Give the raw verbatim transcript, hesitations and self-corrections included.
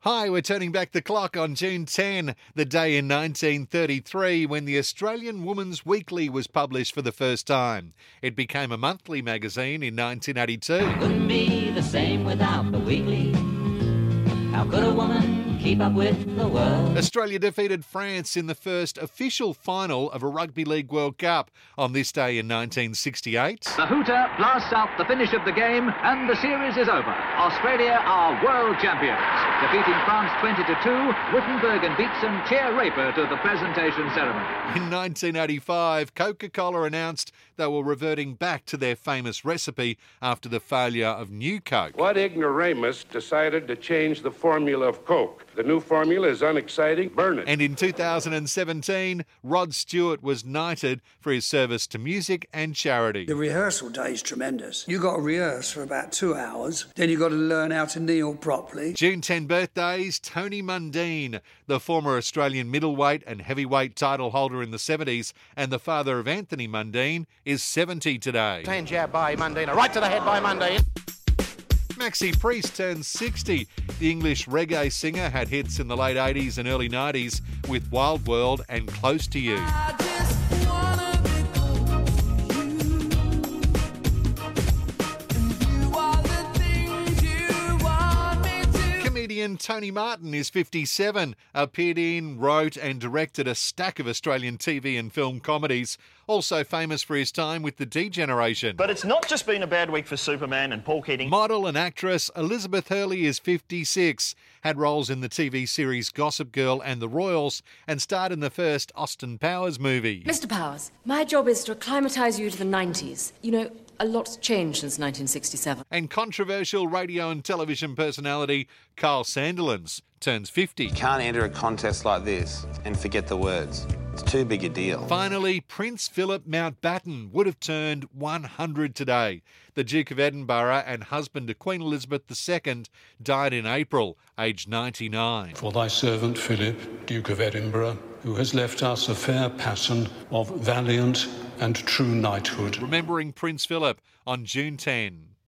Hi, we're turning back the clock on June tenth, the day in nineteen thirty-three when the Australian Woman's Weekly was published for the first time. It became a monthly magazine in nineteen eighty-two. Wouldn't be the same without the weekly. How could a woman keep up with the world? Australia defeated France in the first official final of a Rugby League World Cup on this day in nineteen sixty-eight. The hooter blasts out the finish of the game and the series is over. Australia are world champions. Defeating France twenty to two, Wittenberg and Beatson cheer Raper to the presentation ceremony. In nineteen eighty-five, Coca-Cola announced they were reverting back to their famous recipe after the failure of New Coke. What ignoramus decided to change the formula of Coke? The new formula is unexciting. Burn it. And in two thousand seventeen, Rod Stewart was knighted for his service to music and charity. The rehearsal day is tremendous. You've got to rehearse for about two hours, then you've got to learn how to kneel properly. June tenth birthdays, Tony Mundine, the former Australian middleweight and heavyweight title holder in the seventies, and the father of Anthony Mundine, is seventy today. Clean jab by Mundine, right to the head by Mundine. Maxi Priest turns sixty. The English reggae singer had hits in the late eighties and early nineties with Wild World and Close to You. Comedian Tony Martin is fifty-seven, appeared in, wrote and directed a stack of Australian T V and film comedies, also famous for his time with the D Generation. But it's not just been a bad week for Superman and Paul Keating. Model and actress Elizabeth Hurley is fifty-six, had roles in the T V series Gossip Girl and The Royals, and starred in the first Austin Powers movie. Mister Powers, my job is to acclimatise you to the nineties. You know, a lot's changed since nineteen sixty-seven. And controversial radio and television personality Carl Sandilands turns fifty. You can't enter a contest like this and forget the words. It's too big a deal. Finally, Prince Philip Mountbatten would have turned one hundred today. The Duke of Edinburgh and husband to Queen Elizabeth the Second died in April, aged ninety-nine. For thy servant Philip, Duke of Edinburgh, who has left us a fair pattern of valiant and true knighthood. Remembering Prince Philip on June tenth.